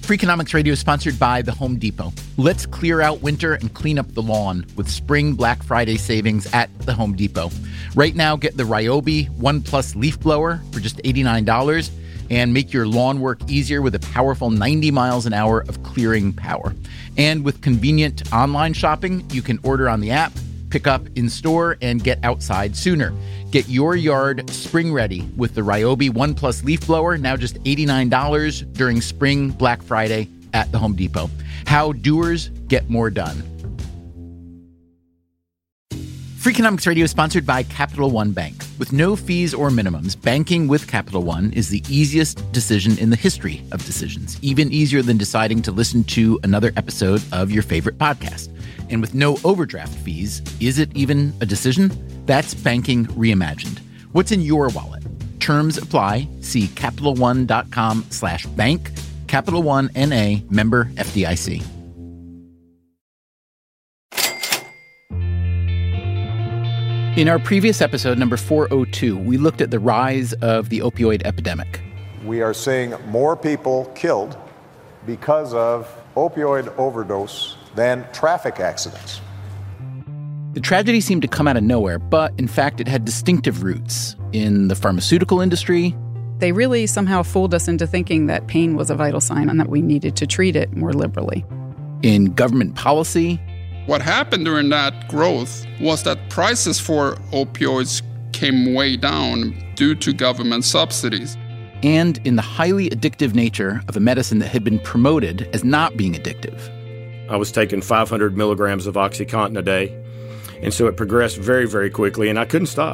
Freakonomics Radio is sponsored by The Home Depot. Let's clear out winter and clean up the lawn with spring Black Friday savings at The Home Depot. Right now, get the Ryobi One Plus leaf blower for just $89 and make your lawn work easier with a powerful 90 miles an hour of clearing power. And with convenient online shopping, you can order on the app, pick up in store, and get outside sooner. Get your yard spring ready with the Ryobi One Plus leaf blower, now just $89 during spring Black Friday at the Home Depot. How doers get more done. Freakonomics Radio is sponsored by Capital One Bank. With no fees or minimums, banking with Capital One is the easiest decision in the history of decisions, even easier than deciding to listen to another episode of your favorite podcast. And with no overdraft fees, is it even a decision? That's banking reimagined. What's in your wallet? Terms apply. See CapitalOne.com/bank. Capital One N.A. member FDIC. In our previous episode, number 402, we looked at the rise of the opioid epidemic. We are seeing more people killed because of opioid overdose than traffic accidents. The tragedy seemed to come out of nowhere, but in fact, it had distinctive roots in the pharmaceutical industry. They really somehow fooled us into thinking that pain was a vital sign and that we needed to treat it more liberally. In government policy. What happened during that growth was that prices for opioids came way down due to government subsidies. And in the highly addictive nature of a medicine that had been promoted as not being addictive. I was taking 500 milligrams of OxyContin a day, and so it progressed very, very quickly, and I couldn't stop.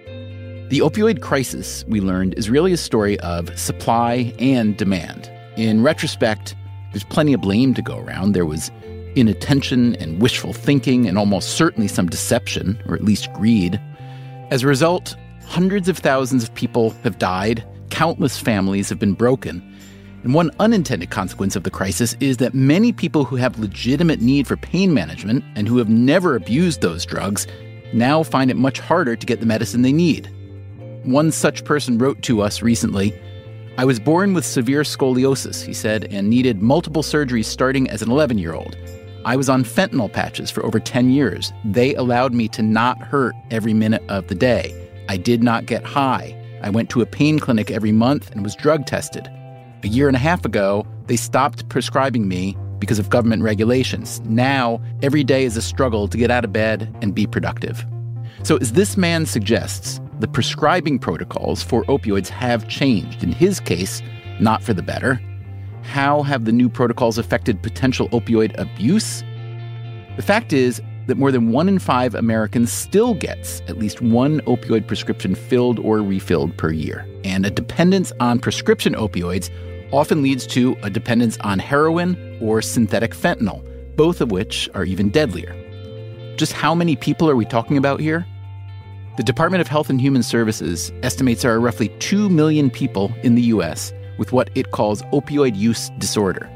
The opioid crisis, we learned, is really a story of supply and demand. In retrospect, there's plenty of blame to go around. There was inattention and wishful thinking and almost certainly some deception, or at least greed. As a result, hundreds of thousands of people have died, countless families have been broken. And one unintended consequence of the crisis is that many people who have legitimate need for pain management and who have never abused those drugs now find it much harder to get the medicine they need. One such person wrote to us recently, "I was born with severe scoliosis," he said, "and needed multiple surgeries starting as an 11-year-old. I was on fentanyl patches for over 10 years. They allowed me to not hurt every minute of the day. I did not get high. I went to a pain clinic every month and was drug tested. A year and a half ago, they stopped prescribing me because of government regulations. Now, every day is a struggle to get out of bed and be productive." So as this man suggests, the prescribing protocols for opioids have changed. In his case, not for the better. How have the new protocols affected potential opioid abuse? The fact is that more than 1 in 5 Americans still gets at least one opioid prescription filled or refilled per year. And a dependence on prescription opioids often leads to a dependence on heroin or synthetic fentanyl, both of which are even deadlier. Just how many people are we talking about here? The Department of Health and Human Services estimates there are roughly 2 million people in the U.S. with what it calls opioid use disorder.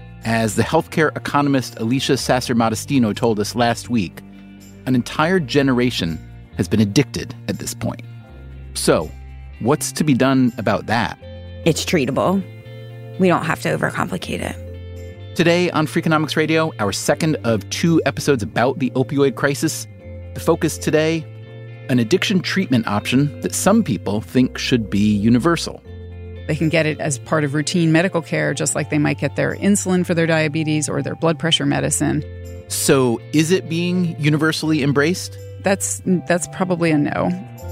As the healthcare economist Alicia Sasser-Modestino told us last week, an entire generation has been addicted at this point. So, what's to be done about that? It's treatable. We don't have to overcomplicate it. Today on Freakonomics Radio, our second of 2 episodes about the opioid crisis. The focus today, an addiction treatment option that some people think should be universal. They can get it as part of routine medical care, just like they might get their insulin for their diabetes or their blood pressure medicine. So is it being universally embraced? That's probably a no.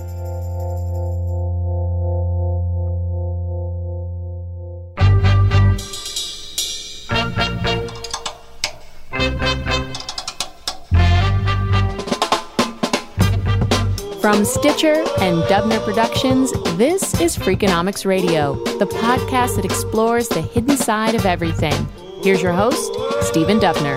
From Stitcher and Dubner Productions, this is Freakonomics Radio, the podcast that explores the hidden side of everything. Here's your host, Stephen Dubner.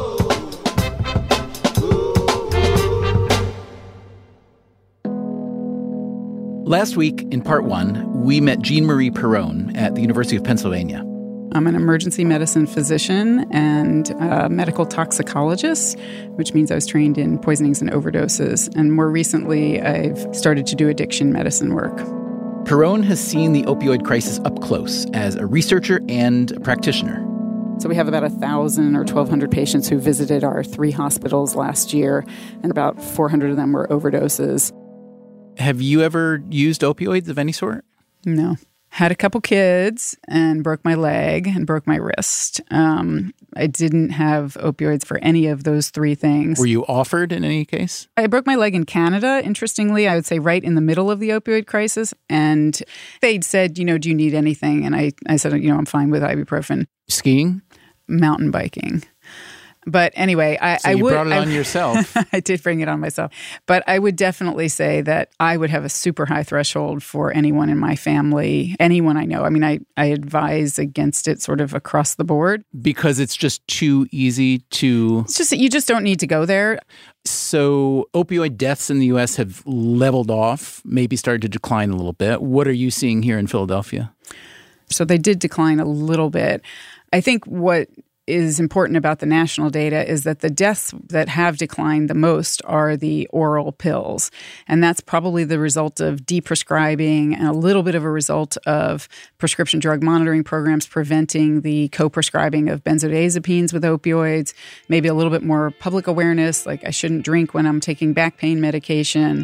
Last week, in part 1, we met Jean-Marie Perrone at the University of Pennsylvania. I'm an emergency medicine physician and a medical toxicologist, which means I was trained in poisonings and overdoses. And more recently, I've started to do addiction medicine work. Perrone has seen the opioid crisis up close as a researcher and a practitioner. So we have about 1,000 or 1,200 patients who visited our 3 hospitals last year, and about 400 of them were overdoses. Have you ever used opioids of any sort? No. Had a couple kids and broke my leg and broke my wrist. I didn't have opioids for any of those 3 things. Were you offered in any case? I broke my leg in Canada, interestingly, I would say right in the middle of the opioid crisis. And they'd said, do you need anything? And I said, I'm fine with ibuprofen. Skiing? Mountain biking. But anyway, I would. Brought it on yourself. I did bring it on myself. But I would definitely say that I would have a super high threshold for anyone in my family, anyone I know. I mean, I advise against it sort of across the board. Because it's just too easy to... It's just that you just don't need to go there. So opioid deaths in the U.S. have leveled off, maybe started to decline a little bit. What are you seeing here in Philadelphia? So they did decline a little bit. I think what is important about the national data is that the deaths that have declined the most are the oral pills. And that's probably the result of deprescribing and a little bit of a result of prescription drug monitoring programs preventing the co-prescribing of benzodiazepines with opioids, maybe a little bit more public awareness, like I shouldn't drink when I'm taking back pain medication.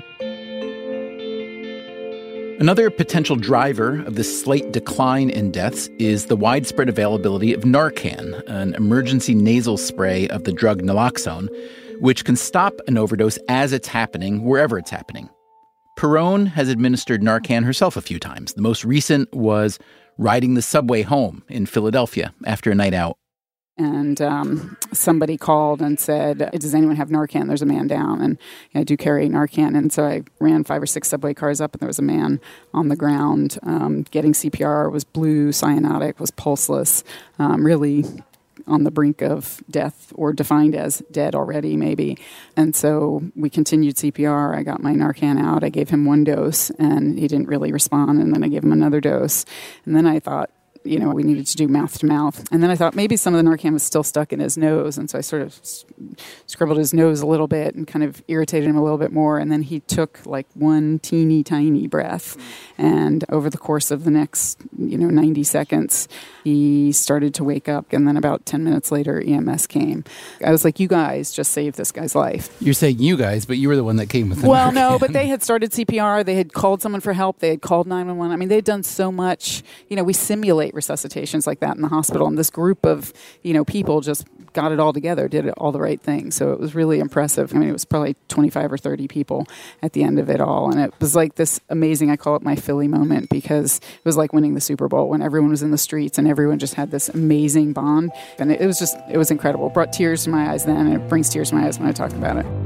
Another potential driver of this slight decline in deaths is the widespread availability of Narcan, an emergency nasal spray of the drug naloxone, which can stop an overdose as it's happening, wherever it's happening. Perrone has administered Narcan herself a few times. The most recent was riding the subway home in Philadelphia after a night out. And somebody called and said, does anyone have Narcan? There's a man down. And I do carry Narcan. And so I ran 5 or 6 subway cars up, and there was a man on the ground getting CPR, was blue, cyanotic, was pulseless, really on the brink of death or defined as dead already, maybe. And so we continued CPR. I got my Narcan out. I gave him 1 dose, and he didn't really respond. And then I gave him another dose. And then I thought, we needed to do mouth to mouth. And then I thought maybe some of the Narcan was still stuck in his nose. And so I sort of scribbled his nose a little bit and kind of irritated him a little bit more. And then he took like 1 teeny tiny breath. And over the course of the next, 90 seconds, he started to wake up. And then about 10 minutes later, EMS came. I was like, you guys just saved this guy's life. You're saying you guys, but you were the one that came with the Well, Narcan. no, but they had started CPR. They had called someone for help. They had called 911. I mean, they'd done so much. We simulate resuscitations like that in the hospital. And this group of, people just got it all together, did all the right things. So it was really impressive. I mean, it was probably 25 or 30 people at the end of it all. And it was like this amazing, I call it my Philly moment, because it was like winning the Super Bowl when everyone was in the streets and everyone just had this amazing bond. And it was incredible. It brought tears to my eyes then, and it brings tears to my eyes when I talk about it.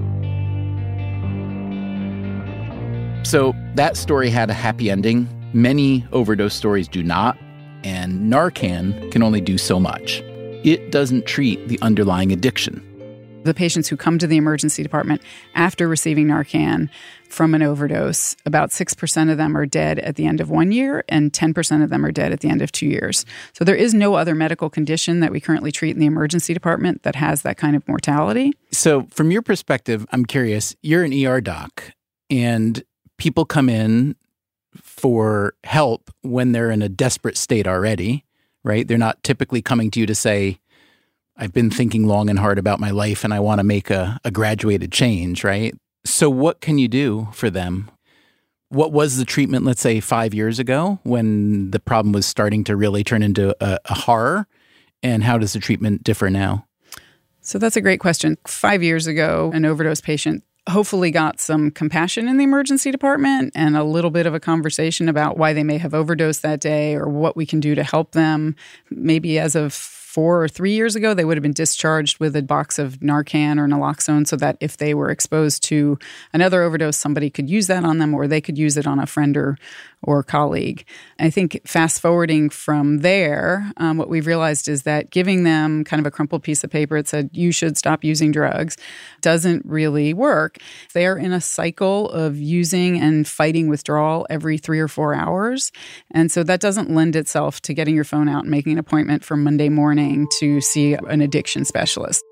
So that story had a happy ending. Many overdose stories do not. And Narcan can only do so much. It doesn't treat the underlying addiction. The patients who come to the emergency department after receiving Narcan from an overdose, about 6% of them are dead at the end of 1 year, and 10% of them are dead at the end of 2 years. So there is no other medical condition that we currently treat in the emergency department that has that kind of mortality. So from your perspective, I'm curious, you're an ER doc, and people come in for help when they're in a desperate state already, right? They're not typically coming to you to say, I've been thinking long and hard about my life and I want to make a graduated change, right? So what can you do for them? What was the treatment, let's say, 5 years ago when the problem was starting to really turn into a horror? And how does the treatment differ now? So that's a great question. 5 years ago, an overdose patient hopefully got some compassion in the emergency department and a little bit of a conversation about why they may have overdosed that day or what we can do to help them. Maybe as of 4 or 3 years ago, they would have been discharged with a box of Narcan or naloxone so that if they were exposed to another overdose, somebody could use that on them or they could use it on a friend or colleague. I think fast forwarding from there, what we've realized is that giving them kind of a crumpled piece of paper that said, you should stop using drugs, doesn't really work. They're in a cycle of using and fighting withdrawal every 3 or 4 hours. And so that doesn't lend itself to getting your phone out and making an appointment for Monday morning to see an addiction specialist.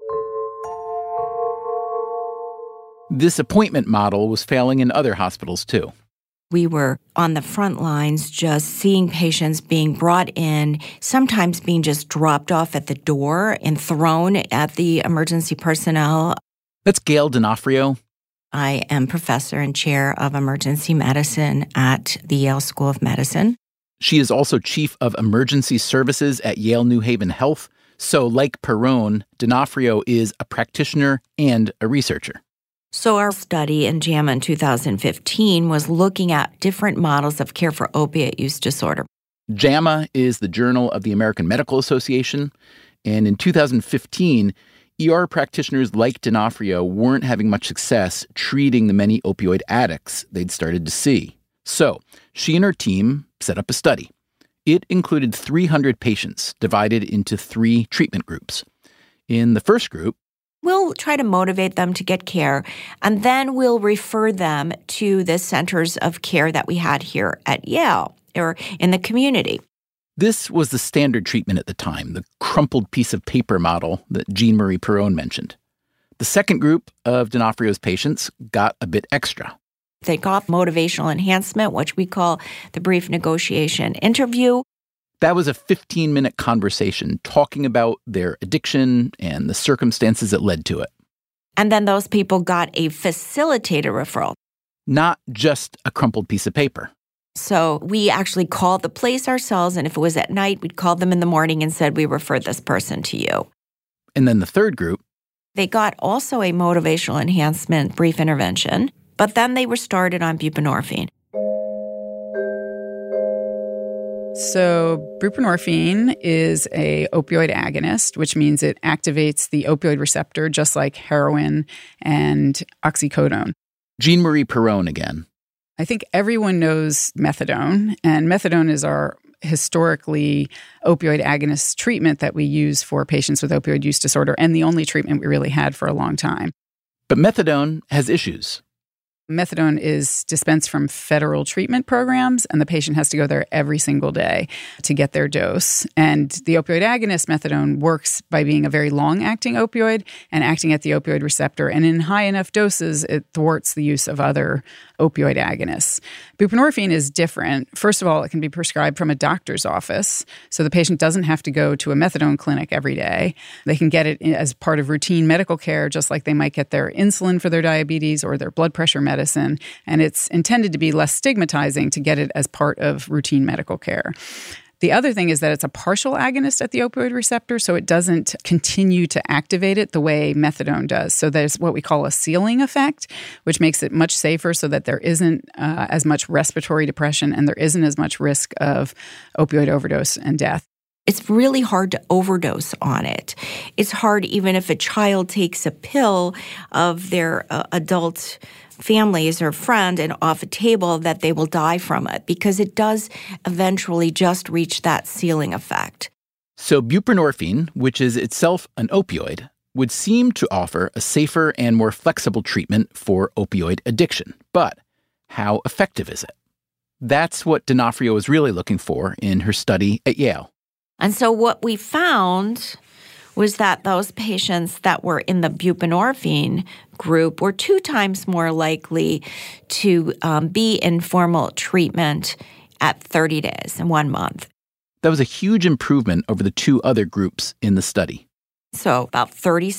This appointment model was failing in other hospitals too. We were on the front lines just seeing patients being brought in, sometimes being just dropped off at the door and thrown at the emergency personnel. That's Gail D'Onofrio. I am professor and chair of emergency medicine at the Yale School of Medicine. She is also chief of emergency services at Yale New Haven Health. So like Perrone, D'Onofrio is a practitioner and a researcher. So our study in JAMA in 2015 was looking at different models of care for opiate use disorder. JAMA is the Journal of the American Medical Association. And in 2015, ER practitioners like D'Onofrio weren't having much success treating the many opioid addicts they'd started to see. So she and her team set up a study. It included 300 patients divided into 3 treatment groups. In the first group, we'll try to motivate them to get care, and then we'll refer them to the centers of care that we had here at Yale or in the community. This was the standard treatment at the time, the crumpled piece of paper model that Jean-Marie Perrone mentioned. The second group of D'Onofrio's patients got a bit extra. They got motivational enhancement, which we call the brief negotiation interview. That was a 15-minute conversation talking about their addiction and the circumstances that led to it. And then those people got a facilitated referral. Not just a crumpled piece of paper. So we actually called the place ourselves, and if it was at night, we'd call them in the morning and said, we referred this person to you. And then the third group, they got also a motivational enhancement brief intervention, but then they were started on buprenorphine. So buprenorphine is a opioid agonist, which means it activates the opioid receptor just like heroin and oxycodone. Jean-Marie Perrone again. I think everyone knows methadone, and methadone is our historically opioid agonist treatment that we use for patients with opioid use disorder, and the only treatment we really had for a long time. But methadone has issues. Methadone is dispensed from federal treatment programs, and the patient has to go there every single day to get their dose. And the opioid agonist methadone works by being a very long-acting opioid and acting at the opioid receptor. And in high enough doses, it thwarts the use of other opioid agonists. Buprenorphine is different. First of all, it can be prescribed from a doctor's office, so the patient doesn't have to go to a methadone clinic every day. They can get it as part of routine medical care, just like they might get their insulin for their diabetes or their blood pressure medicine. And it's intended to be less stigmatizing to get it as part of routine medical care. The other thing is that it's a partial agonist at the opioid receptor, so it doesn't continue to activate it the way methadone does. So there's what we call a ceiling effect, which makes it much safer so that there isn't as much respiratory depression and there isn't as much risk of opioid overdose and death. It's really hard to overdose on it. It's hard even if a child takes a pill of their adult families or friend and off a table that they will die from it because it does eventually just reach that ceiling effect. So buprenorphine, which is itself an opioid, would seem to offer a safer and more flexible treatment for opioid addiction. But how effective is it? That's what D'Onofrio was really looking for in her study at Yale. And so what we found was that those patients that were in the buprenorphine group were 2 times more likely to be in formal treatment at 30 days in 1 month. That was a huge improvement over the 2 other groups in the study. So about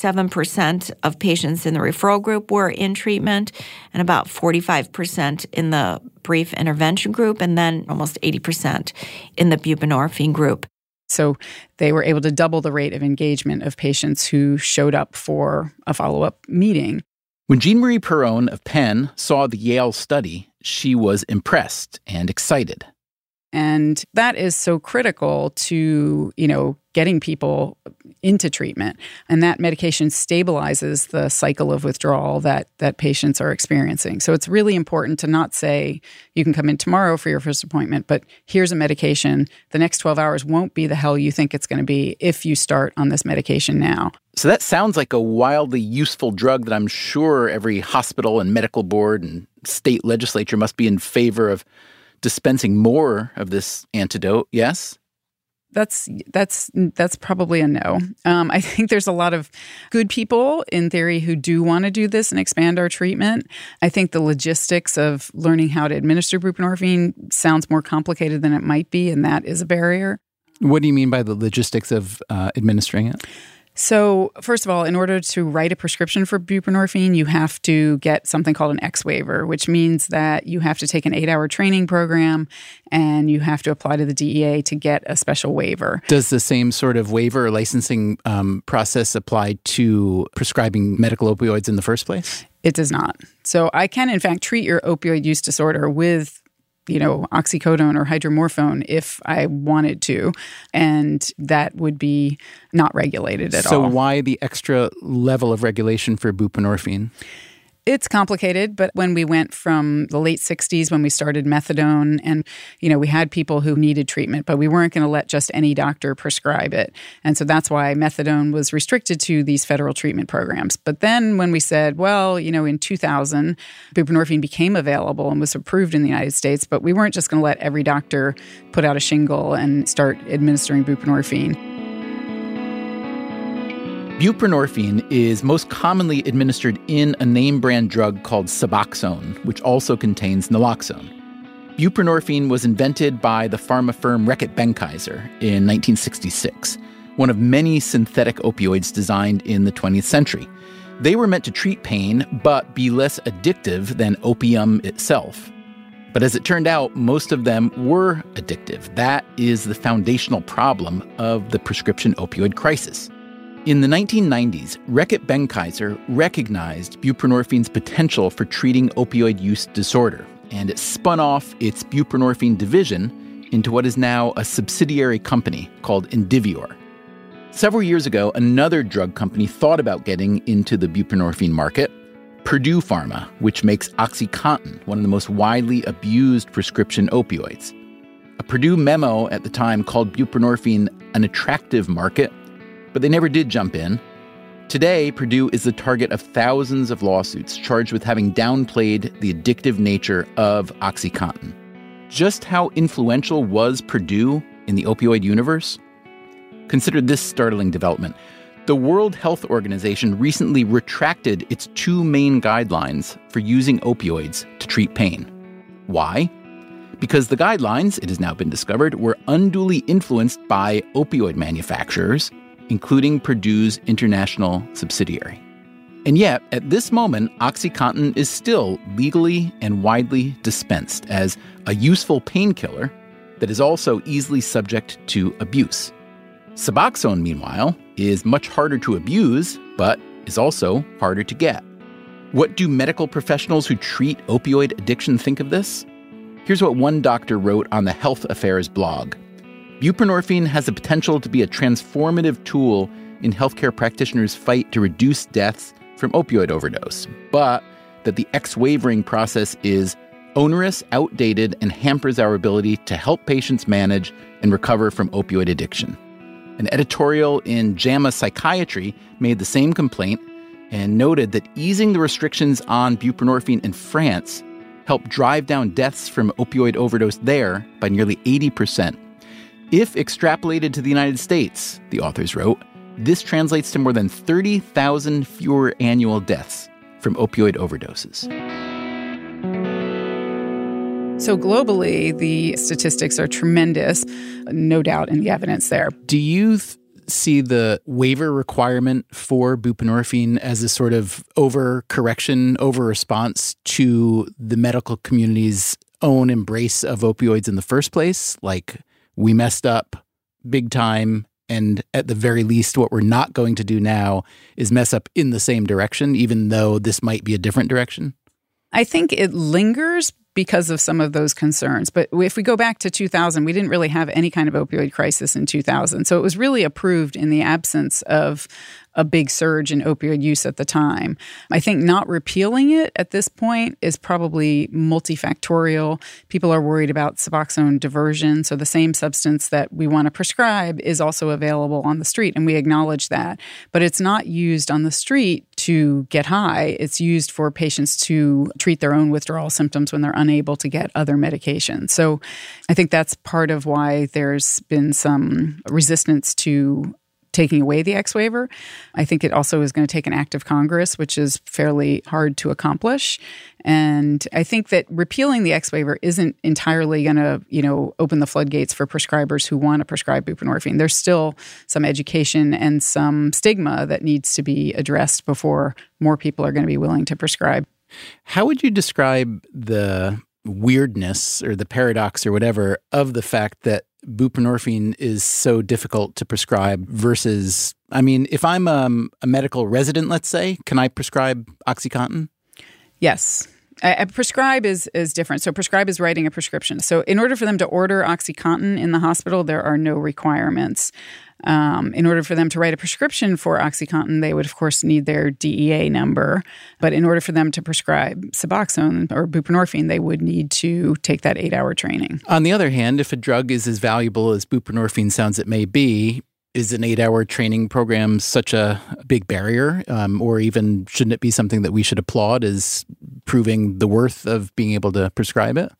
37% of patients in the referral group were in treatment and about 45% in the brief intervention group and then almost 80% in the buprenorphine group. So they were able to double the rate of engagement of patients who showed up for a follow-up meeting. When Jean-Marie Perrone of Penn saw the Yale study, she was impressed and excited. And that is so critical to, getting people into treatment. And that medication stabilizes the cycle of withdrawal that patients are experiencing. So it's really important to not say, you can come in tomorrow for your first appointment, but here's a medication. The next 12 hours won't be the hell you think it's going to be if you start on this medication now. So that sounds like a wildly useful drug that I'm sure every hospital and medical board and state legislature must be in favor of dispensing more of this antidote, yes? That's probably a no. I think there's a lot of good people in theory who do want to do this and expand our treatment. I think the logistics of learning how to administer buprenorphine sounds more complicated than it might be, and that is a barrier. What do you mean by the logistics of administering it? So, first of all, in order to write a prescription for buprenorphine, you have to get something called an X waiver, which means that you have to take an 8-hour training program and you have to apply to the DEA to get a special waiver. Does the same sort of waiver or licensing process apply to prescribing medical opioids in the first place? It does not. So I can, in fact, treat your opioid use disorder with oxycodone or hydromorphone if I wanted to, and that would be not regulated at all. So why the extra level of regulation for buprenorphine? It's complicated, but when we went from the late 60s when we started methadone and, we had people who needed treatment, but we weren't going to let just any doctor prescribe it. And so that's why methadone was restricted to these federal treatment programs. But then when we said, well, in 2000, buprenorphine became available and was approved in the United States, but we weren't just going to let every doctor put out a shingle and start administering buprenorphine. Buprenorphine is most commonly administered in a name-brand drug called Suboxone, which also contains naloxone. Buprenorphine was invented by the pharma firm Reckitt Benckiser in 1966, one of many synthetic opioids designed in the 20th century. They were meant to treat pain, but be less addictive than opium itself. But as it turned out, most of them were addictive. That is the foundational problem of the prescription opioid crisis. In the 1990s, Reckitt Benckiser recognized buprenorphine's potential for treating opioid use disorder, and it spun off its buprenorphine division into what is now a subsidiary company called Indivior. Several years ago, another drug company thought about getting into the buprenorphine market, Purdue Pharma, which makes OxyContin, one of the most widely abused prescription opioids. A Purdue memo at the time called buprenorphine an attractive market, but they never did jump in. Today, Purdue is the target of thousands of lawsuits charged with having downplayed the addictive nature of OxyContin. Just how influential was Purdue in the opioid universe? Consider this startling development. The World Health Organization recently retracted its 2 main guidelines for using opioids to treat pain. Why? Because the guidelines, it has now been discovered, were unduly influenced by opioid manufacturers, including Purdue's international subsidiary. And yet, at this moment, OxyContin is still legally and widely dispensed as a useful painkiller that is also easily subject to abuse. Suboxone, meanwhile, is much harder to abuse, but is also harder to get. What do medical professionals who treat opioid addiction think of this? Here's what one doctor wrote on the Health Affairs blog. Buprenorphine has the potential to be a transformative tool in healthcare practitioners' fight to reduce deaths from opioid overdose, but that the X-wavering process is onerous, outdated, and hampers our ability to help patients manage and recover from opioid addiction. An editorial in JAMA Psychiatry made the same complaint and noted that easing the restrictions on buprenorphine in France helped drive down deaths from opioid overdose there by nearly 80%. If extrapolated to the United States, the authors wrote, this translates to more than 30,000 fewer annual deaths from opioid overdoses. So globally, the statistics are tremendous, no doubt in the evidence there. Do you see the waiver requirement for buprenorphine as a sort of overcorrection, over-response to the medical community's own embrace of opioids in the first place? Like, we messed up big time, and at the very least, what we're not going to do now is mess up in the same direction, even though this might be a different direction? I think it lingers because of some of those concerns. But if we go back to 2000, we didn't really have any kind of opioid crisis in 2000. So it was really approved in the absence of a big surge in opioid use at the time. I think not repealing it at this point is probably multifactorial. People are worried about Suboxone diversion. So the same substance that we want to prescribe is also available on the street, and we acknowledge that. But it's not used on the street to get high. It's used for patients to treat their own withdrawal symptoms when they're unable to get other medications. So I think that's part of why there's been some resistance to taking away the X waiver. I think it also is going to take an act of Congress, which is fairly hard to accomplish. And I think that repealing the X waiver isn't entirely going to, open the floodgates for prescribers who want to prescribe buprenorphine. There's still some education and some stigma that needs to be addressed before more people are going to be willing to prescribe. How would you describe the weirdness or the paradox or whatever of the fact that buprenorphine is so difficult to prescribe versus, if I'm a medical resident, let's say, can I prescribe OxyContin? Yes. Prescribe is different. So prescribe is writing a prescription. So in order for them to order OxyContin in the hospital, there are no requirements. In order for them to write a prescription for OxyContin, they would, of course, need their DEA number. But in order for them to prescribe Suboxone or buprenorphine, they would need to take that 8-hour training. On the other hand, if a drug is as valuable as buprenorphine sounds it may be, is an 8-hour training program such a big barrier? Or even shouldn't it be something that we should applaud as proving the worth of being able to prescribe it?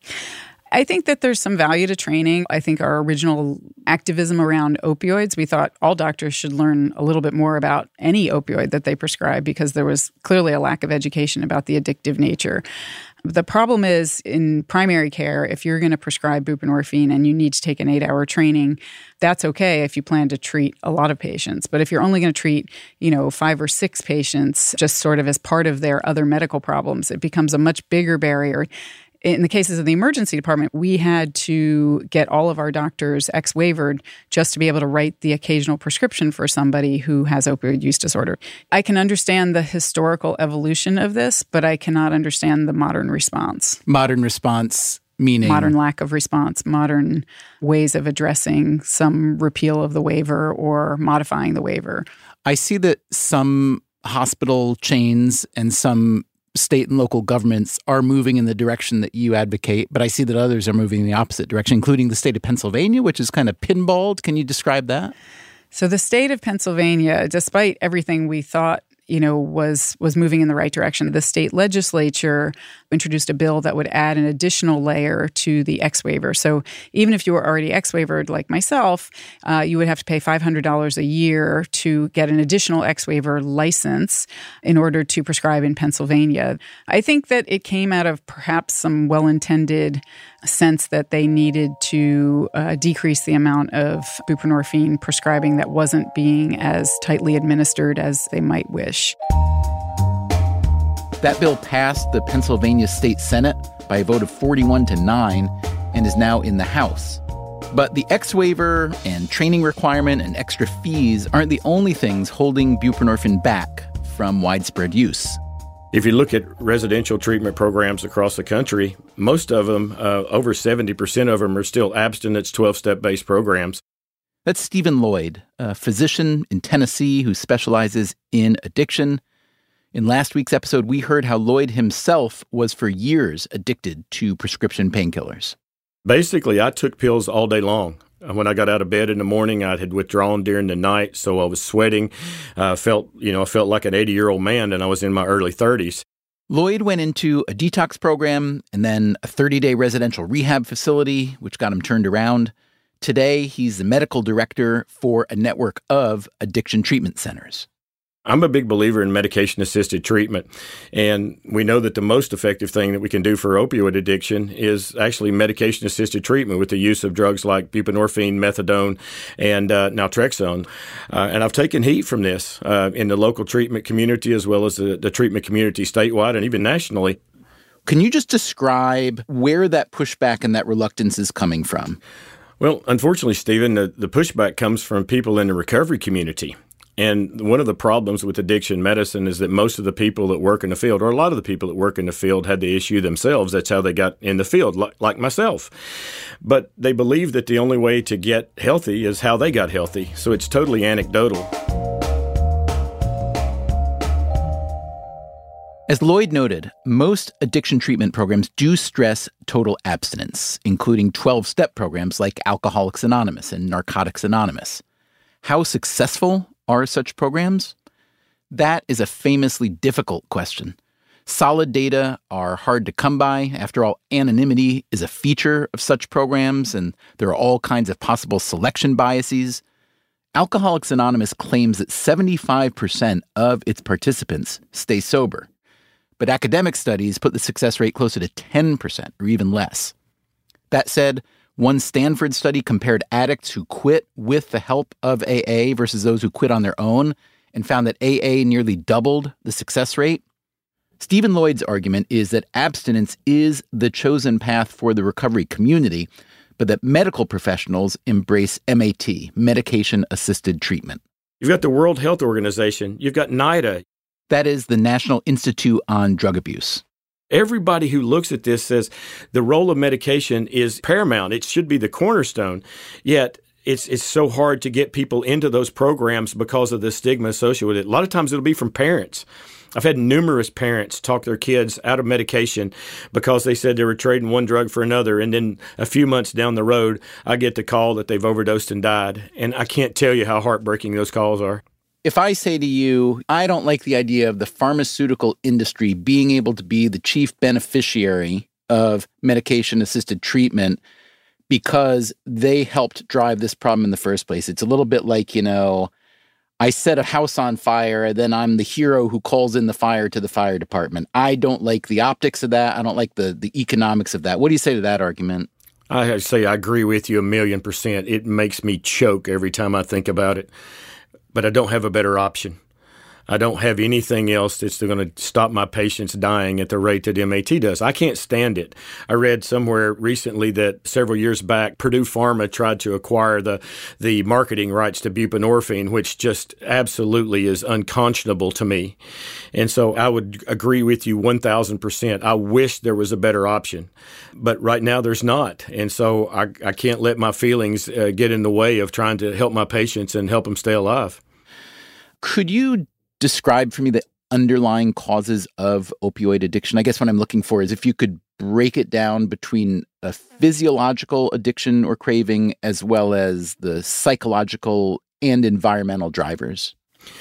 I think that there's some value to training. I think our original activism around opioids, we thought all doctors should learn a little bit more about any opioid that they prescribe because there was clearly a lack of education about the addictive nature. The problem is in primary care, if you're going to prescribe buprenorphine and you need to take an 8-hour training, that's okay if you plan to treat a lot of patients. But if you're only going to treat, 5 or 6 patients just sort of as part of their other medical problems, it becomes a much bigger barrier. In the cases of the emergency department, we had to get all of our doctors X-waivered just to be able to write the occasional prescription for somebody who has opioid use disorder. I can understand the historical evolution of this, but I cannot understand the modern response. Modern response meaning? Modern lack of response, modern ways of addressing some repeal of the waiver or modifying the waiver. I see that some hospital chains and some state and local governments are moving in the direction that you advocate, but I see that others are moving in the opposite direction, including the state of Pennsylvania, which is kind of pinballed. Can you describe that? So the state of Pennsylvania, despite everything we thought was moving in the right direction, the state legislature introduced a bill that would add an additional layer to the X waiver. So even if you were already X waivered like myself, you would have to pay $500 a year to get an additional X waiver license in order to prescribe in Pennsylvania. I think that it came out of perhaps some well-intended sense that they needed to decrease the amount of buprenorphine prescribing that wasn't being as tightly administered as they might wish. That bill passed the Pennsylvania State Senate by a vote of 41-9 and is now in the House. But the X waiver and training requirement and extra fees aren't the only things holding buprenorphine back from widespread use. If you look at residential treatment programs across the country, most of them, over 70% of them, are still abstinence 12-step-based programs. That's Stephen Lloyd, a physician in Tennessee who specializes in addiction. In last week's episode, we heard how Lloyd himself was for years addicted to prescription painkillers. Basically, I took pills all day long. When I got out of bed in the morning, I had withdrawn during the night, so I was sweating. I felt like an 80-year-old man, and I was in my early 30s. Lloyd went into a detox program and then a 30-day residential rehab facility, which got him turned around. Today, he's the medical director for a network of addiction treatment centers. I'm a big believer in medication-assisted treatment, and we know that the most effective thing that we can do for opioid addiction is actually medication-assisted treatment with the use of drugs like buprenorphine, methadone, and naltrexone. And I've taken heat from this in the local treatment community as well as the treatment community statewide and even nationally. Can you just describe where that pushback and that reluctance is coming from? Well, unfortunately, Stephen, the pushback comes from people in the recovery community. And one of the problems with addiction medicine is that most of the people that work in the field, or a lot of the people that work in the field, had the issue themselves. That's how they got in the field, like myself. But they believe that the only way to get healthy is how they got healthy. So it's totally anecdotal. As Lloyd noted, most addiction treatment programs do stress total abstinence, including 12-step programs like Alcoholics Anonymous and Narcotics Anonymous. How successful are such programs? That is a famously difficult question. Solid data are hard to come by. After all, anonymity is a feature of such programs, and there are all kinds of possible selection biases. Alcoholics Anonymous claims that 75% of its participants stay sober. But academic studies put the success rate closer to 10% or even less. That said, one Stanford study compared addicts who quit with the help of AA versus those who quit on their own and found that AA nearly doubled the success rate. Stephen Lloyd's argument is that abstinence is the chosen path for the recovery community, but that medical professionals embrace MAT, medication-assisted treatment. You've got the World Health Organization. You've got NIDA. That is the National Institute on Drug Abuse. Everybody who looks at this says the role of medication is paramount. It should be the cornerstone. Yet it's so hard to get people into those programs because of the stigma associated with it. A lot of times it'll be from parents. I've had numerous parents talk their kids out of medication because they said they were trading one drug for another, and then a few months down the road, I get the call that they've overdosed and died. And I can't tell you how heartbreaking those calls are. If I say to you, I don't like the idea of the pharmaceutical industry being able to be the chief beneficiary of medication-assisted treatment because they helped drive this problem in the first place, it's a little bit like, I set a house on fire, then I'm the hero who calls in the fire to the fire department. I don't like the optics of that. I don't like the economics of that. What do you say to that argument? I have to say I agree with you 1,000,000%. It makes me choke every time I think about it. But I don't have a better option. I don't have anything else that's going to stop my patients dying at the rate that MAT does. I can't stand it. I read somewhere recently that several years back, Purdue Pharma tried to acquire the marketing rights to buprenorphine, which just absolutely is unconscionable to me. And so I would agree with you 1,000%. I wish there was a better option. But right now there's not. And so I can't let my feelings get in the way of trying to help my patients and help them stay alive. Could you describe for me the underlying causes of opioid addiction? I guess what I'm looking for is if you could break it down between a physiological addiction or craving as well as the psychological and environmental drivers.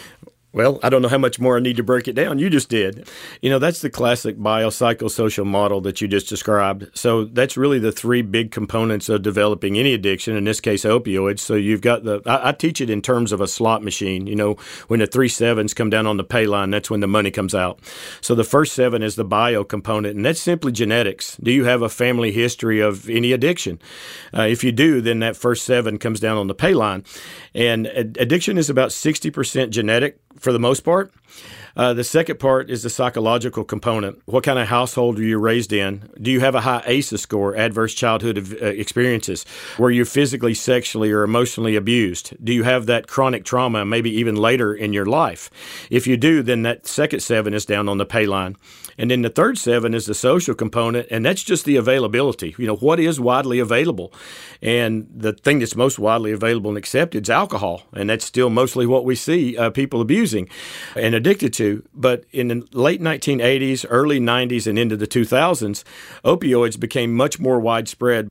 Well, I don't know how much more I need to break it down. You just did. That's the classic biopsychosocial model that you just described. So that's really the three big components of developing any addiction, in this case, opioids. So you've got I teach it in terms of a slot machine. When the 3 sevens come down on the pay line, that's when the money comes out. So the first 7 is the bio component, and that's simply genetics. Do you have a family history of any addiction? If you do, then that first 7 comes down on the pay line. And addiction is about 60% genetic for the most part. The second part is the psychological component. What kind of household were you raised in? Do you have a high ACEs score, adverse childhood experiences? Were you physically, sexually, or emotionally abused? Do you have that chronic trauma, maybe even later in your life? If you do, then that second 7 is down on the pay line. And then the third 7 is the social component, and that's just the availability. What is widely available? And the thing that's most widely available and accepted is alcohol, and that's still mostly what we see people abusing and addicted to. But in the late 1980s, early 90s, and into the 2000s, opioids became much more widespread.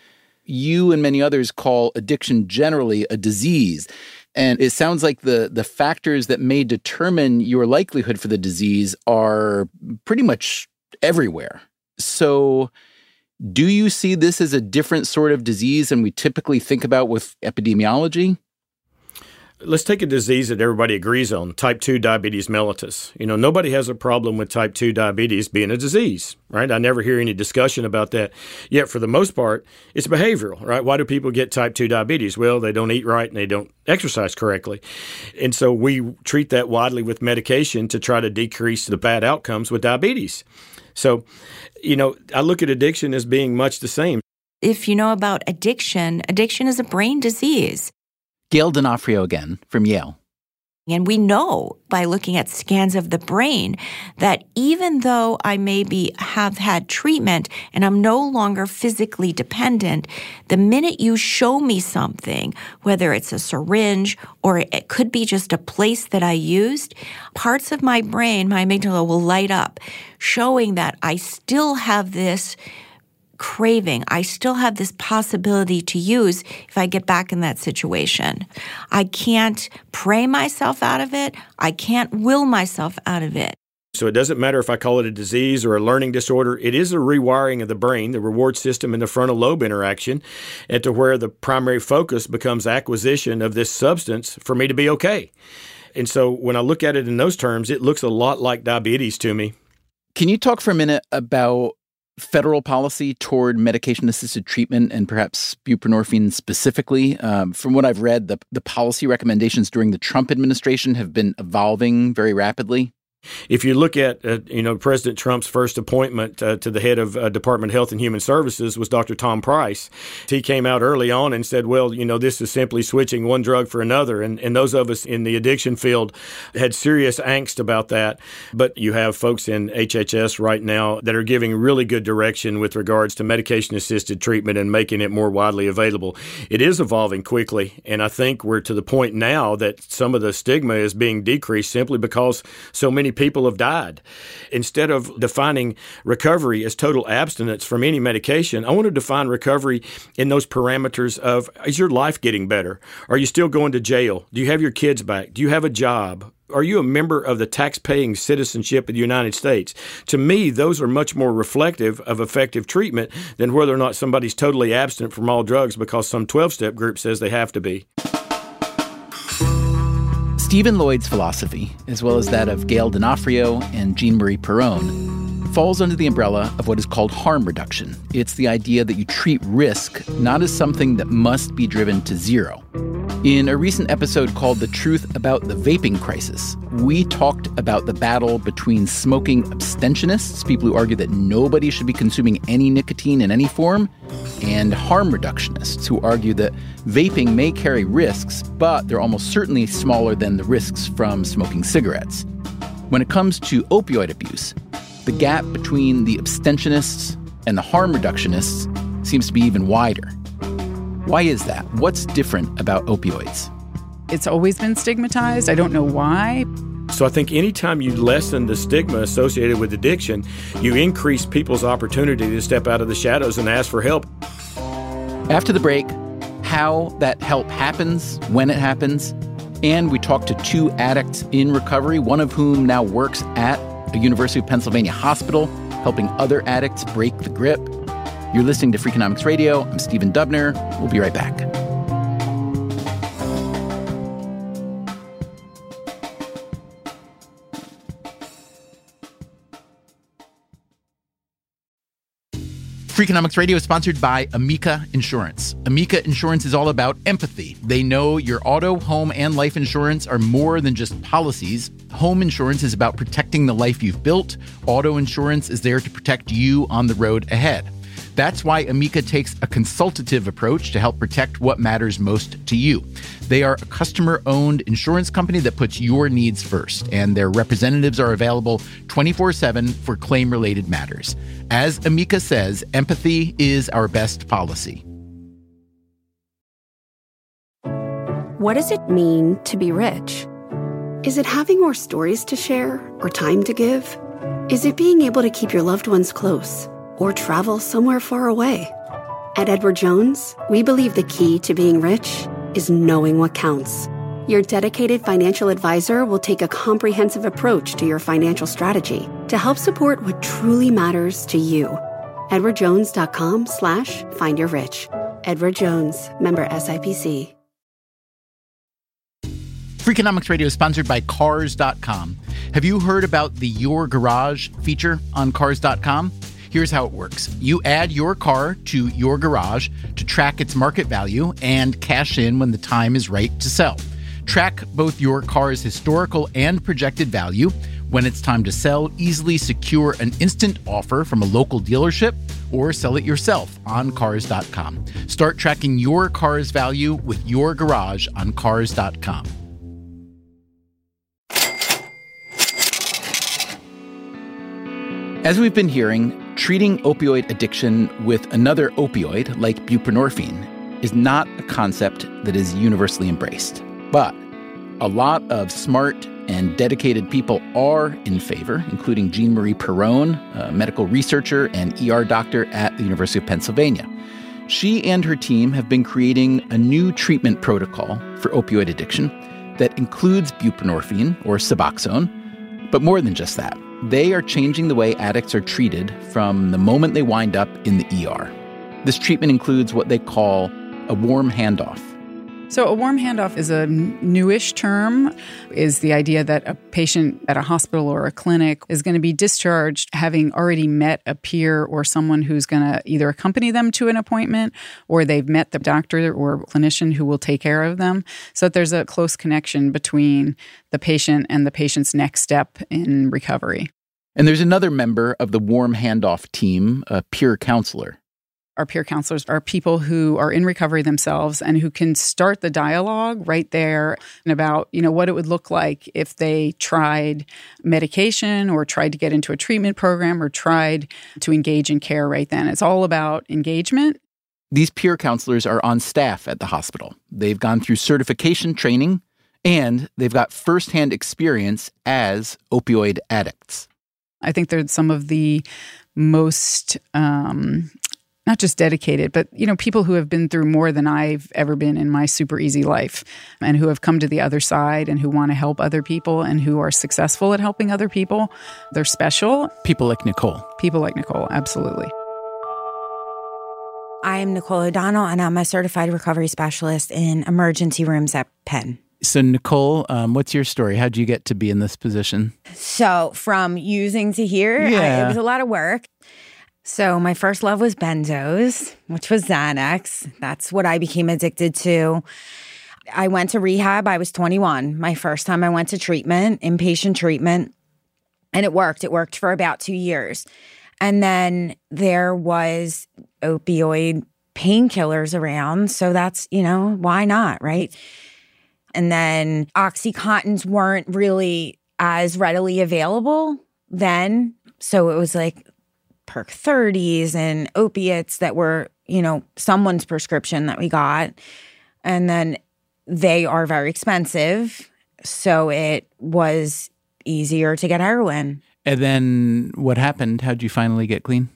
You and many others call addiction generally a disease. And it sounds like the factors that may determine your likelihood for the disease are pretty much everywhere. So do you see this as a different sort of disease than we typically think about with epidemiology? Let's take a disease that everybody agrees on, type 2 diabetes mellitus. Nobody has a problem with type 2 diabetes being a disease, right? I never hear any discussion about that. Yet for the most part, it's behavioral, right? Why do people get type 2 diabetes? Well, they don't eat right and they don't exercise correctly. And so we treat that widely with medication to try to decrease the bad outcomes with diabetes. So, I look at addiction as being much the same. If you know about addiction is a brain disease. Gail D'Onofrio again from Yale. And we know by looking at scans of the brain that even though I maybe have had treatment and I'm no longer physically dependent, the minute you show me something, whether it's a syringe or it could be just a place that I used, parts of my brain, my amygdala will light up, showing that I still have this craving. I still have this possibility to use if I get back in that situation. I can't pray myself out of it. I can't will myself out of it. So it doesn't matter if I call it a disease or a learning disorder. It is a rewiring of the brain, the reward system and the frontal lobe interaction, and to where the primary focus becomes acquisition of this substance for me to be okay. And so when I look at it in those terms, it looks a lot like diabetes to me. Can you talk for a minute about federal policy toward medication-assisted treatment and perhaps buprenorphine specifically? From what I've read, the policy recommendations during the Trump administration have been evolving very rapidly. If you look at, President Trump's first appointment to the head of Department of Health and Human Services was Dr. Tom Price. He came out early on and said, well, this is simply switching one drug for another. And those of us in the addiction field had serious angst about that. But you have folks in HHS right now that are giving really good direction with regards to medication-assisted treatment and making it more widely available. It is evolving quickly. And I think we're to the point now that some of the stigma is being decreased simply because so many people have died. Instead of defining recovery as total abstinence from any medication, I want to define recovery in those parameters of, is your life getting better? Are you still going to jail? Do you have your kids back? Do you have a job? Are you a member of the tax-paying citizenship of the United States? To me, those are much more reflective of effective treatment than whether or not somebody's totally abstinent from all drugs because some 12-step group says they have to be. Stephen Lloyd's philosophy, as well as that of Gail D'Onofrio and Jean-Marie Perron, falls under the umbrella of what is called harm reduction. It's the idea that you treat risk not as something that must be driven to zero. In a recent episode called The Truth About the Vaping Crisis, we talked about the battle between smoking abstentionists, people who argue that nobody should be consuming any nicotine in any form, and harm reductionists who argue that vaping may carry risks, but they're almost certainly smaller than the risks from smoking cigarettes. When it comes to opioid abuse, the gap between the abstentionists and the harm reductionists seems to be even wider. Why is that? What's different about opioids? It's always been stigmatized. I don't know why. So I think anytime you lessen the stigma associated with addiction, you increase people's opportunity to step out of the shadows and ask for help. After the break, how that help happens, when it happens, and we talk to two addicts in recovery, one of whom now works at a University of Pennsylvania hospital, helping other addicts break the grip. You're listening to Freakonomics Radio. I'm Stephen Dubner. We'll be right back. Freakonomics Radio is sponsored by Amica Insurance. Amica Insurance is all about empathy. They know your auto, home, and life insurance are more than just policies. Home insurance is about protecting the life you've built. Auto insurance is there to protect you on the road ahead. That's why Amica takes a consultative approach to help protect what matters most to you. They are a customer-owned insurance company that puts your needs first, and their representatives are available 24/7 for claim-related matters. As Amica says, empathy is our best policy. What does it mean to be rich? Is it having more stories to share or time to give? Is it being able to keep your loved ones close or travel somewhere far away? At Edward Jones, we believe the key to being rich is knowing what counts. Your dedicated financial advisor will take a comprehensive approach to your financial strategy to help support what truly matters to you. EdwardJones.com/findyourrich. Edward Jones, member SIPC. Freakonomics Radio is sponsored by Cars.com. Have you heard about the Your Garage feature on Cars.com? Here's how it works. You add your car to your garage to track its market value and cash in when the time is right to sell. Track both your car's historical and projected value. When it's time to sell, easily secure an instant offer from a local dealership or sell it yourself on Cars.com. Start tracking your car's value with your garage on Cars.com. As we've been hearing, treating opioid addiction with another opioid, like buprenorphine, is not a concept that is universally embraced. But a lot of smart, and dedicated people are in favor, including Jean-Marie Perrone, a medical researcher and ER doctor at the University of Pennsylvania. She and her team have been creating a new treatment protocol for opioid addiction that includes buprenorphine or Suboxone, but more than just that. They are changing the way addicts are treated from the moment they wind up in the ER. This treatment includes what they call a warm handoff. So a warm handoff is a newish term, is the idea that a patient at a hospital or a clinic is going to be discharged having already met a peer or someone who's going to either accompany them to an appointment or they've met the doctor or clinician who will take care of them. So that there's a close connection between the patient and the patient's next step in recovery. And there's another member of the warm handoff team, a peer counselor. Our peer counselors are people who are in recovery themselves and who can start the dialogue right there about, what it would look like if they tried medication or tried to get into a treatment program or tried to engage in care right then. It's all about engagement. These peer counselors are on staff at the hospital. They've gone through certification training and they've got firsthand experience as opioid addicts. I think they're some of the most not just dedicated, but, people who have been through more than I've ever been in my super easy life and who have come to the other side and who want to help other people and who are successful at helping other people. They're special. People like Nicole. People like Nicole, absolutely. I am Nicole O'Donnell, and I'm a certified recovery specialist in emergency rooms at Penn. So, Nicole, what's your story? How'd you get to be in this position? So, from using to here, it was a lot of work. So my first love was benzos, which was Xanax. That's what I became addicted to. I went to rehab. I was 21. My first time I went to treatment, inpatient treatment, and it worked. It worked for about 2 years. And then there was opioid painkillers around. So that's, why not, right? And then OxyContins weren't really as readily available then. So it was like Perk 30s and opiates that were, someone's prescription that we got. And then they are very expensive. So it was easier to get heroin. And then what happened? How'd you finally get clean?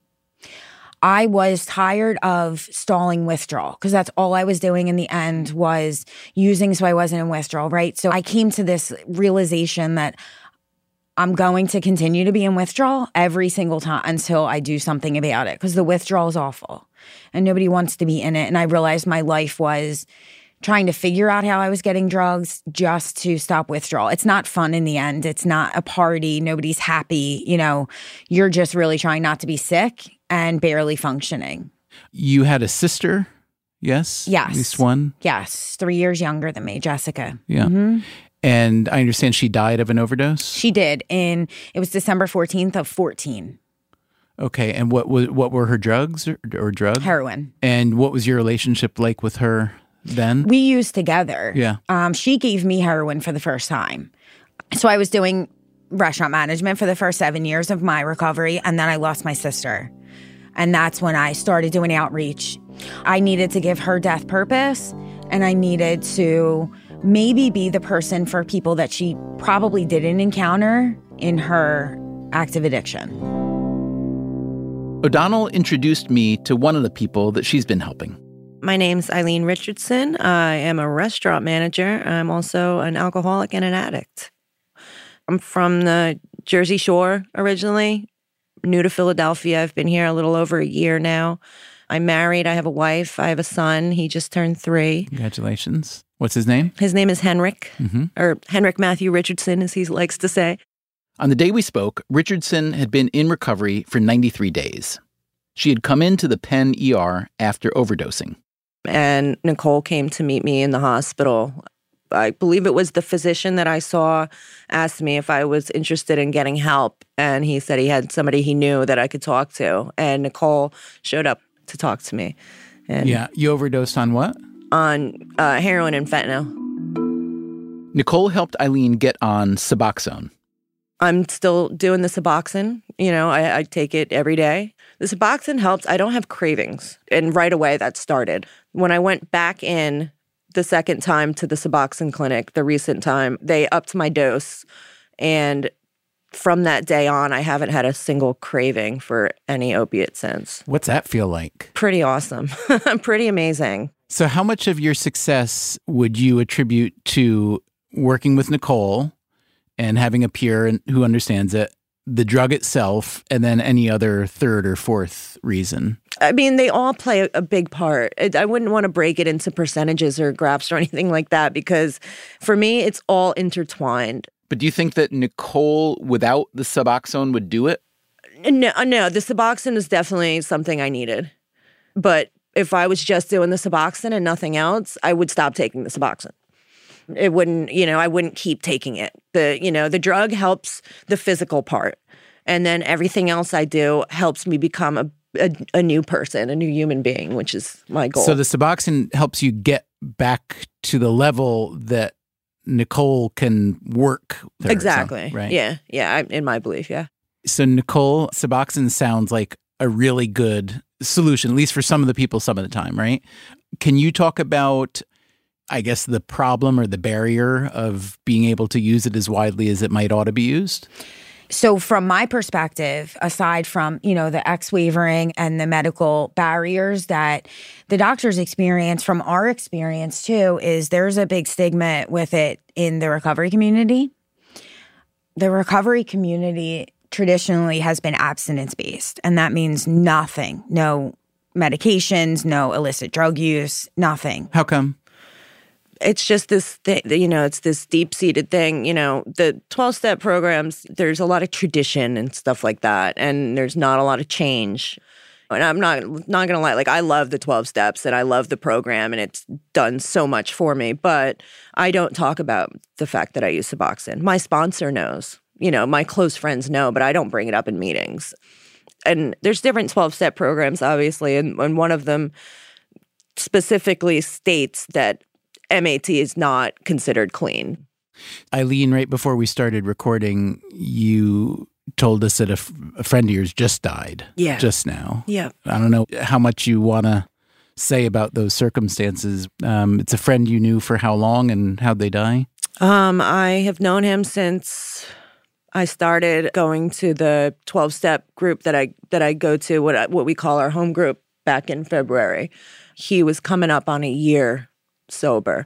I was tired of stalling withdrawal because that's all I was doing in the end was using so I wasn't in withdrawal, right? So I came to this realization that I'm going to continue to be in withdrawal every single time until I do something about it because the withdrawal is awful and nobody wants to be in it. And I realized my life was trying to figure out how I was getting drugs just to stop withdrawal. It's not fun in the end. It's not a party. Nobody's happy. You're just really trying not to be sick and barely functioning. You had a sister, yes? Yes. At least one? Yes. 3 years younger than me, Jessica. Yeah. Mm-hmm. And I understand she died of an overdose? She did. It was December 14th of 14. Okay. And what were her drugs or drug? Heroin. And what was your relationship like with her then? We used together. Yeah. She gave me heroin for the first time. So I was doing restaurant management for the first 7 years of my recovery, and then I lost my sister. And that's when I started doing outreach. I needed to give her death purpose, and I needed to maybe be the person for people that she probably didn't encounter in her active addiction. O'Donnell introduced me to one of the people that she's been helping. My name's Eileen Richardson. I am a restaurant manager. I'm also an alcoholic and an addict. I'm from the Jersey Shore originally, new to Philadelphia. I've been here a little over a year now. I'm married. I have a wife. I have a son. He just turned 3. Congratulations. What's his name? His name is Henrik, or Henrik Matthew Richardson, as he likes to say. On the day we spoke, Richardson had been in recovery for 93 days. She had come into the Penn ER after overdosing. And Nicole came to meet me in the hospital. I believe it was the physician that I saw asked me if I was interested in getting help. And he said he had somebody he knew that I could talk to. And Nicole showed up to talk to me. And yeah. You overdosed on what? On heroin and fentanyl. Nicole helped Eileen get on Suboxone. I'm still doing the Suboxone. I take it every day. The Suboxone helps. I don't have cravings. And right away that started. When I went back in the second time to the Suboxone clinic, the recent time, they upped my dose. And from that day on, I haven't had a single craving for any opiate since. What's that feel like? Pretty awesome. Pretty amazing. So how much of your success would you attribute to working with Nicole and having a peer who understands it, the drug itself, and then any other third or fourth reason? I mean, they all play a big part. I wouldn't want to break it into percentages or graphs or anything like that, because for me, it's all intertwined. But do you think that Nicole, without the Suboxone, would do it? No, the Suboxone is definitely something I needed. But if I was just doing the Suboxone and nothing else, I would stop taking the Suboxone. It wouldn't, I wouldn't keep taking it. The drug helps the physical part. And then everything else I do helps me become a new person, a new human being, which is my goal. So the Suboxone helps you get back to the level that Nicole can work there. Exactly. Right? Yeah. In my belief, yeah. So Nicole, Suboxone sounds like a really good solution, at least for some of the people some of the time, right? Can you talk about, I guess, the problem or the barrier of being able to use it as widely as it might ought to be used? So from my perspective, aside from, the X-wavering and the medical barriers that the doctors experience, from our experience too, is there's a big stigma with it in the recovery community. The recovery community traditionally has been abstinence-based, and that means nothing. No medications, no illicit drug use, nothing. How come? It's just this thing, it's this deep-seated thing. The 12-step programs, there's a lot of tradition and stuff like that, and there's not a lot of change. And I'm not going to lie, I love the 12 steps and I love the program and it's done so much for me, but I don't talk about the fact that I use Suboxone. My sponsor knows, my close friends know, but I don't bring it up in meetings. And there's different 12-step programs, obviously, and one of them specifically states that MAT is not considered clean. Eileen, right before we started recording, you told us that a friend of yours just died just now. Yeah. I don't know how much you want to say about those circumstances. It's a friend you knew for how long and how'd they die? I have known him since I started going to the 12-step group that I go to, what we call our home group, back in February. He was coming up on a year sober.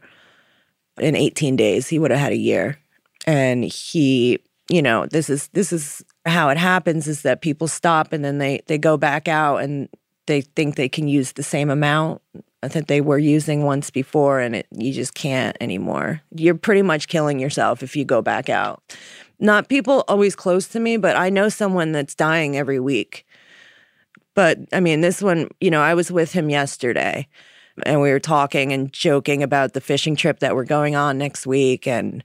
In 18 days, he would have had a year. And he, this is how it happens, is that people stop and then they go back out and they think they can use the same amount that they were using once before, and you just can't anymore. You're pretty much killing yourself if you go back out. Not people always close to me, but I know someone that's dying every week. But, I mean, this one, I was with him yesterday. And we were talking and joking about the fishing trip that we're going on next week. And,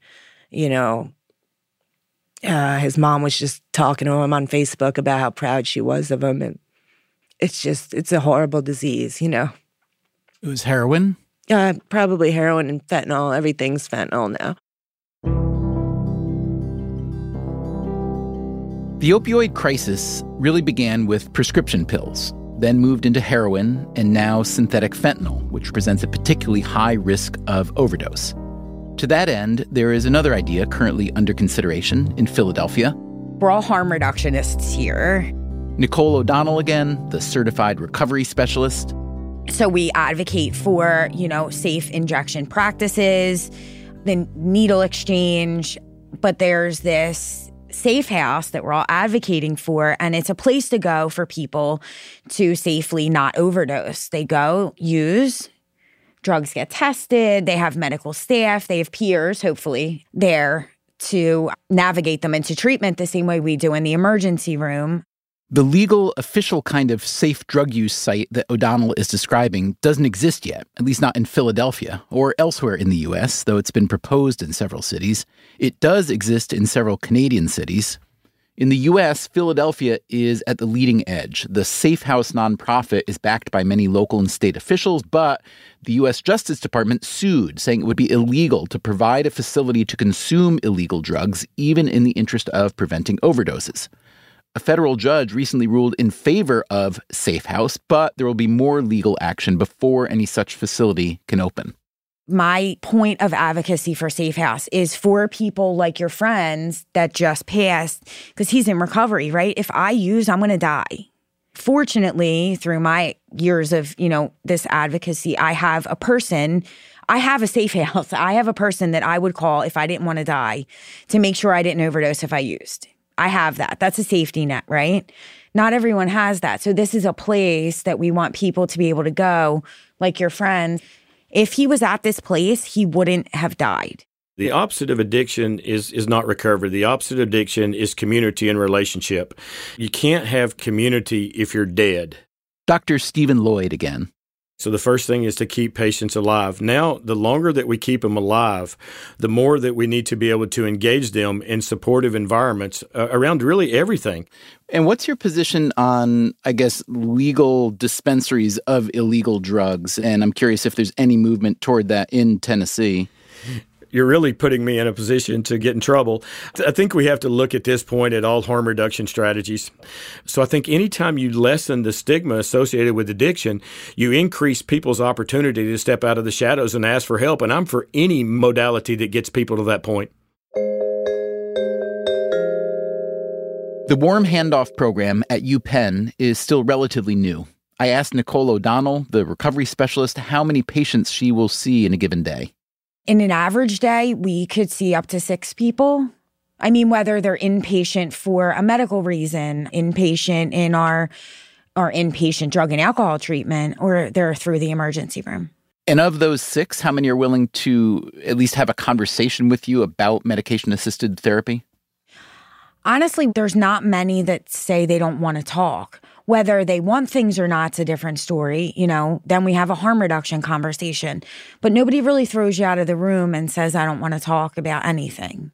his mom was just talking to him on Facebook about how proud she was of him. And it's a horrible disease, It was heroin? Probably heroin and fentanyl. Everything's fentanyl now. The opioid crisis really began with prescription pills, then moved into heroin, and now synthetic fentanyl, which presents a particularly high risk of overdose. To that end, there is another idea currently under consideration in Philadelphia. We're all harm reductionists here. Nicole O'Donnell again, the certified recovery specialist. So we advocate for, safe injection practices, the needle exchange, but there's this safe house that we're all advocating for, and it's a place to go for people to safely not overdose. They go, use, drugs get tested, they have medical staff, they have peers, hopefully, there to navigate them into treatment the same way we do in the emergency room. The legal, official kind of safe drug use site that O'Donnell is describing doesn't exist yet, at least not in Philadelphia or elsewhere in the U.S., though it's been proposed in several cities. It does exist in several Canadian cities. In the U.S., Philadelphia is at the leading edge. The Safe House nonprofit is backed by many local and state officials, but the U.S. Justice Department sued, saying it would be illegal to provide a facility to consume illegal drugs, even in the interest of preventing overdoses. A federal judge recently ruled in favor of Safe House, but there will be more legal action before any such facility can open. My point of advocacy for Safe House is for people like your friends that just passed, because he's in recovery, right? If I use, I'm going to die. Fortunately, through my years of, this advocacy, I have a safe house. I have a person that I would call if I didn't want to die to make sure I didn't overdose if I used. I have that. That's a safety net, right? Not everyone has that. So this is a place that we want people to be able to go, like your friend. If he was at this place, he wouldn't have died. The opposite of addiction is not recovery. The opposite of addiction is community and relationship. You can't have community if you're dead. Dr. Stephen Lloyd again. So the first thing is to keep patients alive. Now, the longer that we keep them alive, the more that we need to be able to engage them in supportive environments around really everything. And what's your position on, legal dispensaries of illegal drugs? And I'm curious if there's any movement toward that in Tennessee. You're really putting me in a position to get in trouble. I think we have to look at this point at all harm reduction strategies. So I think anytime you lessen the stigma associated with addiction, you increase people's opportunity to step out of the shadows and ask for help. And I'm for any modality that gets people to that point. The Warm Handoff program at UPenn is still relatively new. I asked Nicole O'Donnell, the recovery specialist, how many patients she will see in a given day. In an average day, we could see up to 6 people. I mean, whether they're inpatient for a medical reason, inpatient in our inpatient drug and alcohol treatment, or they're through the emergency room. And of those 6, how many are willing to at least have a conversation with you about medication-assisted therapy? Honestly, there's not many that say they don't want to talk. Whether they want things or not's a different story, then we have a harm reduction conversation. But nobody really throws you out of the room and says, I don't want to talk about anything.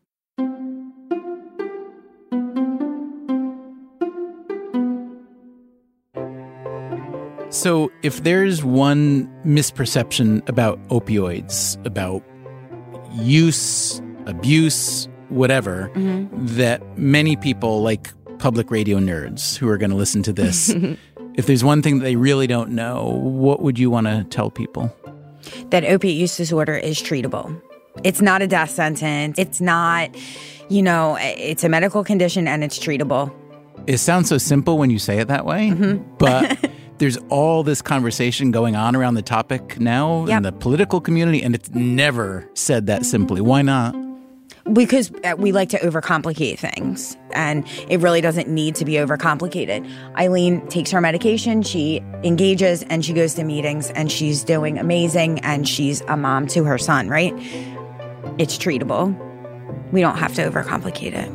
So if there's one misperception about opioids, about use, abuse, whatever, that many people like public radio nerds who are going to listen to this, if there's one thing that they really don't know, what would you want to tell people? That opiate use disorder is treatable. It's not a death sentence. It's not, it's a medical condition and it's treatable. It sounds so simple when you say it that way, but there's all this conversation going on around the topic now in the political community, and it's never said that simply. Why not? Because we like to overcomplicate things, and it really doesn't need to be overcomplicated. Eileen takes her medication, she engages, and she goes to meetings, and she's doing amazing, and she's a mom to her son, right? It's treatable. We don't have to overcomplicate it.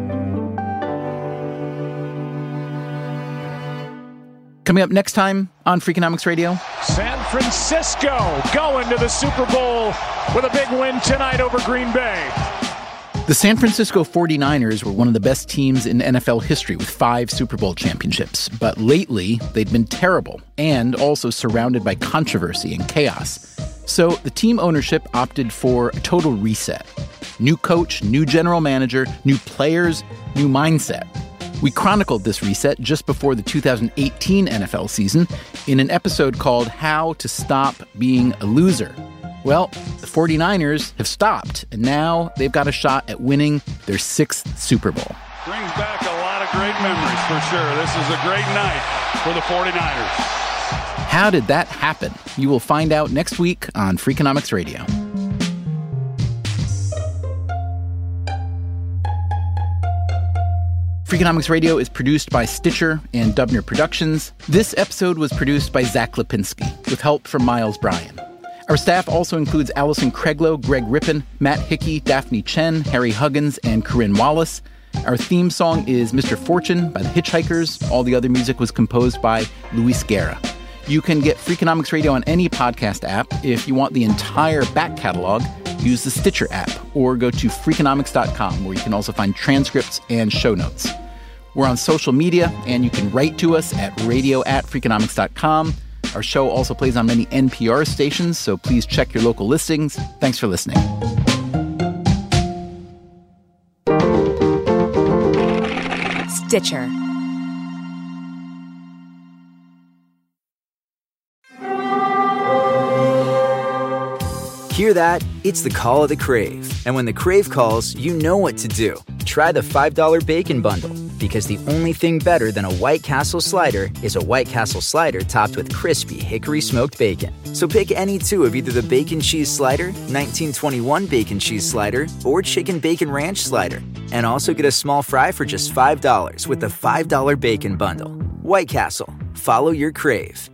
Coming up next time on Freakonomics Radio. San Francisco going to the Super Bowl with a big win tonight over Green Bay. The San Francisco 49ers were one of the best teams in NFL history with 5 Super Bowl championships. But lately, they'd been terrible and also surrounded by controversy and chaos. So the team ownership opted for a total reset. New coach, new general manager, new players, new mindset. We chronicled this reset just before the 2018 NFL season in an episode called How to Stop Being a Loser. Well, the 49ers have stopped, and now they've got a shot at winning their 6th Super Bowl. Brings back a lot of great memories, for sure. This is a great night for the 49ers. How did that happen? You will find out next week on Freakonomics Radio. Freakonomics Radio is produced by Stitcher and Dubner Productions. This episode was produced by Zach Lipinski, with help from Miles Bryan. Our staff also includes Allison Craiglow, Greg Rippin, Matt Hickey, Daphne Chen, Harry Huggins, and Corinne Wallace. Our theme song is Mr. Fortune by the Hitchhikers. All the other music was composed by Luis Guerra. You can get Freakonomics Radio on any podcast app. If you want the entire back catalog, use the Stitcher app or go to Freakonomics.com, where you can also find transcripts and show notes. We're on social media, and you can write to us at radio@Freakonomics.com. Our show also plays on many NPR stations, so please check your local listings. Thanks for listening. Stitcher. Hear that? It's the call of the Crave. And when the Crave calls, you know what to do. Try the $5 Bacon Bundle, because the only thing better than a White Castle slider is a White Castle slider topped with crispy hickory smoked bacon. So pick any two of either the Bacon Cheese Slider, 1921 Bacon Cheese Slider, or Chicken Bacon Ranch Slider. And also get a small fry for just $5 with the $5 Bacon Bundle. White Castle. Follow your Crave.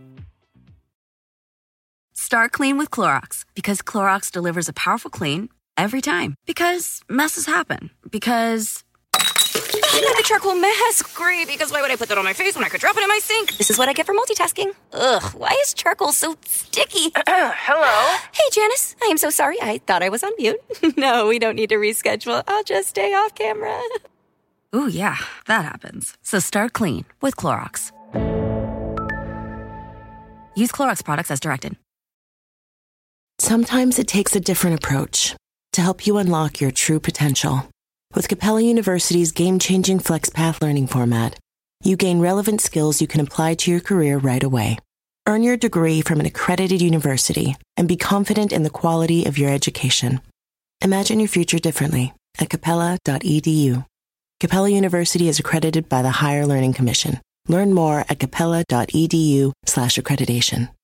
Start clean with Clorox, because Clorox delivers a powerful clean every time. Because messes happen. Because I got the charcoal mask. Great, because why would I put that on my face when I could drop it in my sink? This is what I get for multitasking. Ugh, why is charcoal so sticky? Hello? Hey, Janice. I am so sorry. I thought I was on mute. No, we don't need to reschedule. I'll just stay off camera. Ooh, yeah, that happens. So start clean with Clorox. Use Clorox products as directed. Sometimes it takes a different approach to help you unlock your true potential. With Capella University's game-changing FlexPath learning format, you gain relevant skills you can apply to your career right away. Earn your degree from an accredited university and be confident in the quality of your education. Imagine your future differently at capella.edu. Capella University is accredited by the Higher Learning Commission. Learn more at capella.edu/accreditation.